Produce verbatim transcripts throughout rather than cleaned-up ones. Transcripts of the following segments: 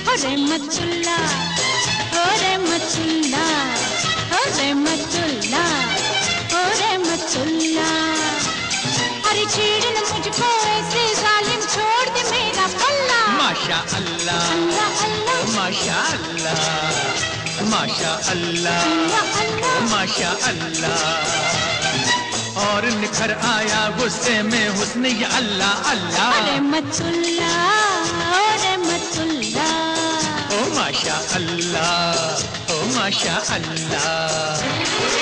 रहमतुल्ला, ओ रहमतुल्ला, ओ रहमतुल्ला, ओ रहमतुल्ला। अरे छेड़ न मुझको ऐसे जालिम, छोड़ दे मेरा पल्ला। माशा अल्लाह, अल्लाह अल्लाह, माशा अल्लाह, माशा अल्लाह, माशा अल्लाह। और निखर आया गुस्से में हुस्न ये अल्लाह अल्लाह। रहमतुल्ला, ओ रहमतुल्ला, ओ माशा अल्लाह, ओ माशा अल्लाह।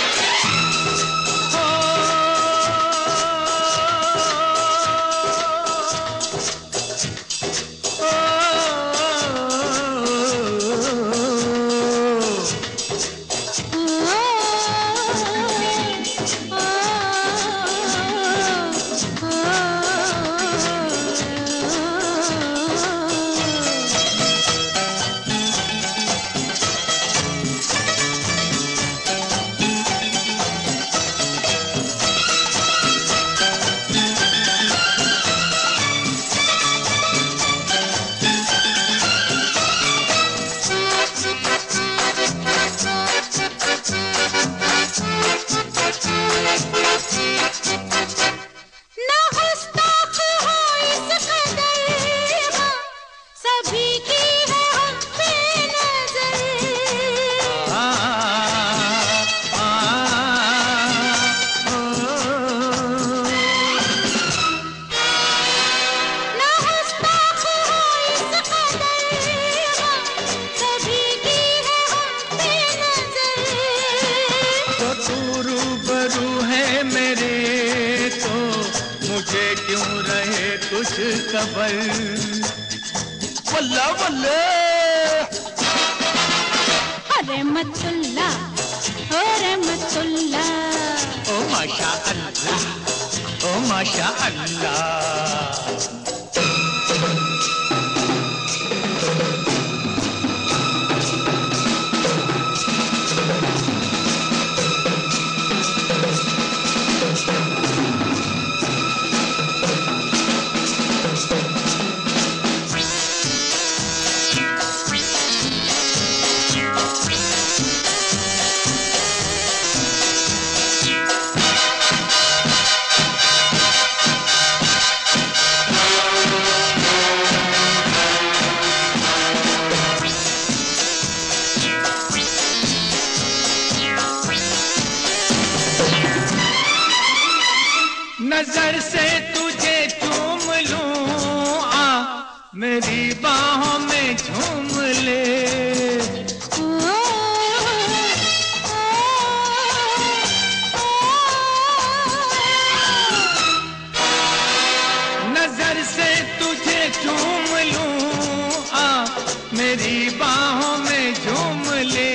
मुझे क्यों रहे कुछ खबर, वल्ला वल्ला। रहमतुल्ला, ओ रहमतुल्ला, ओ माशा अल्लाह, ओ माशा अल्लाह। नजर से तुझे चूम लूं, आ मेरी बाहों में झूम ले। नजर से तुझे चूम लूं, आ मेरी बाहों में झूम ले।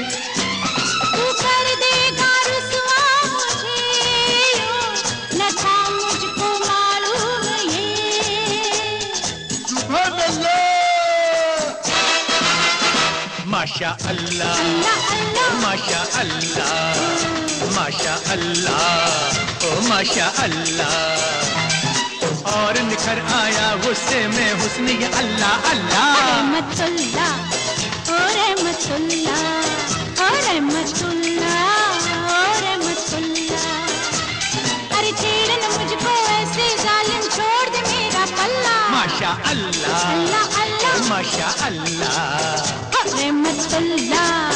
माशा अल्लाह, माशा अल्लाह, माशा अल्लाह, ओ माशा अल्लाह। और निखर आया गुस्से में हुस्न ये अल्लाह अल्लाह। रहमतुल्ला, ओ रहमतुल्ला, ओ रहमतुल्ला, ओ रहमतुल्ला। अरे छेड़ न मुझको ऐसे जालिम, छोड़ दे मेरा पल्ला। माशा अल्लाह, अल्लाह अल्लाह, माशा अल्लाह। रहमतुल्ला।